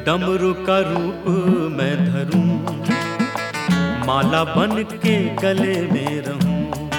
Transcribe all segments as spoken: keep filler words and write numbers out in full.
डमरू का रूप मैं धरूं, माला बन के गले में रहूं।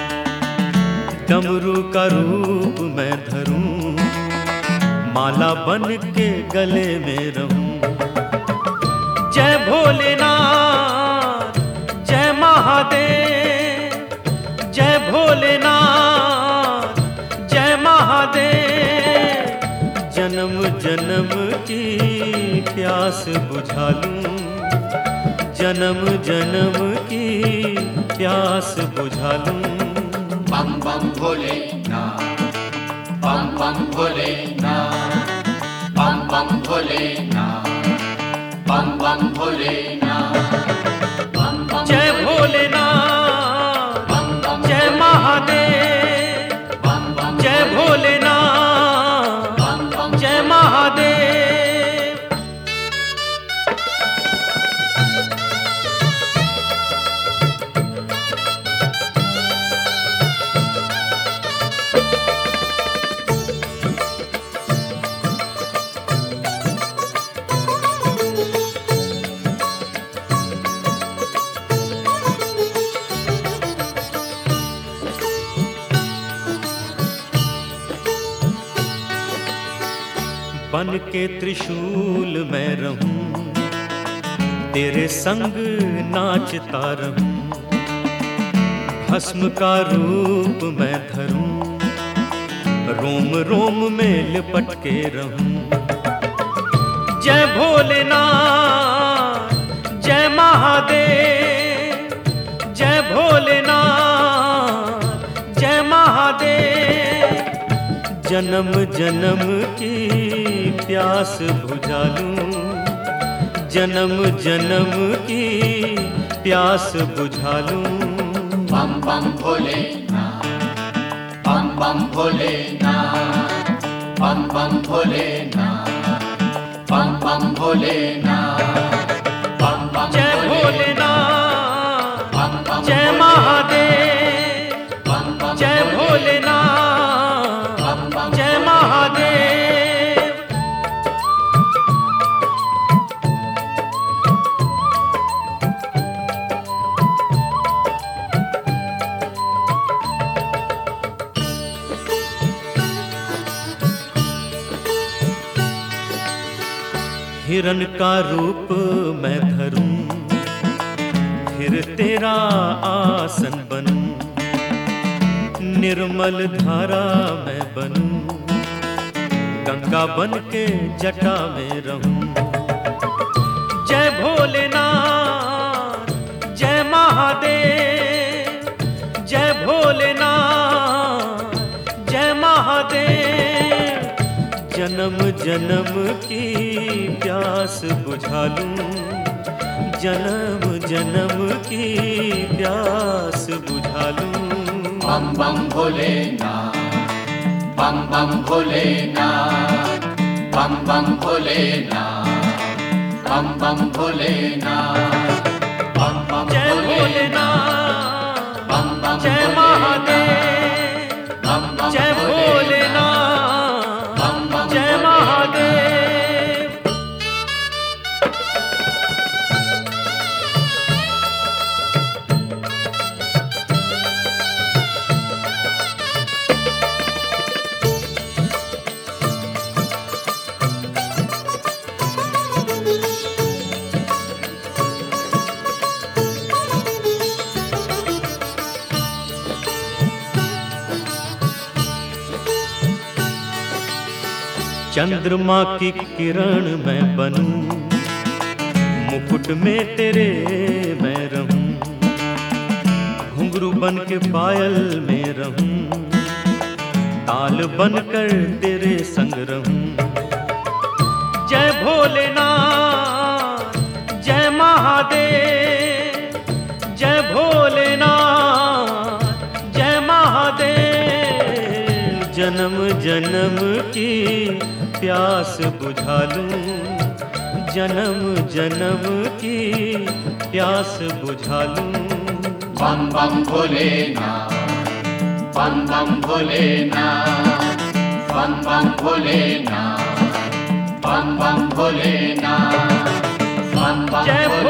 डमरू का रूप मैं धरूं, माला बन के गले में रहूं। जय भोलेनाथ जय महादेव, जय भोलेनाथ जय महादेव। जन्म जन्म की प्यास बुझा लूं, जन्म जन्म की प्यास बुझा लूं। बम बम भोलेनाथ, बम बम भोलेनाथ, बम बम भोलेनाथ, बम बम भोलेनाथ। जय भोलेनाथ जय महादेव, जय भोलेनाथ जय महादेव। बन के त्रिशूल मैं रहूं, तेरे संग नाचता रहूं। भस्म का रूप मैं धरूं, रोम रोम में लिपट के रहूं। जय भोलेनाथ जय महादेव, जय भोलेनाथ जय महादेव। जन्म जन्म की प्यास बुझा लूं, जन्म जन्म की प्यास बुझा लूं। बम बम भोलेनाथ, बम बम भोलेनाथ, बम बम भोलेनाथ, बम बम भोलेनाथ, बम बम जय भोलेनाथ जय महादेव, जय भोलेनाथ जय महादेव। हिरन का रूप मैं धरूं, फिर तेरा आसन बनूं। निर्मल धारा मैं बनूं, गंगा बन के जटा में रहूं। जय भोलेनाथ जय महादेव, जय भोलेनाथ जय महादेव। जन्म जन्म की प्यास बुझा लूं, जन्म जन्म की प्यास बुझा लूं। बम बम भोलेनाथ, बम बम भोलेनाथ, बम बम भोलेनाथ, बम बम भोलेनाथ, बम बम जय भोलेनाथ, बम बम जय महादेव, बम बम जय भोलेनाथ जय महादेव। चंद्रमा की किरण मैं बनूं, मुकुट में तेरे मैं रहूं। घुंघरू बन के पायल में रहूं, ताल बनकर तेरे संग रहूं। जय भोलेनाथ जय महादेव, जय भोलेनाथ जय महादेव। जन्म जन्म की प्यास बुझा लूं, जन्म जन्म की प्यास बुझा लूं। बम बम भोलेनाथ, बम बम भोलेनाथ, बम बम भोलेनाथ, बम बम भोलेनाथ, बम बम जय भोलेनाथ।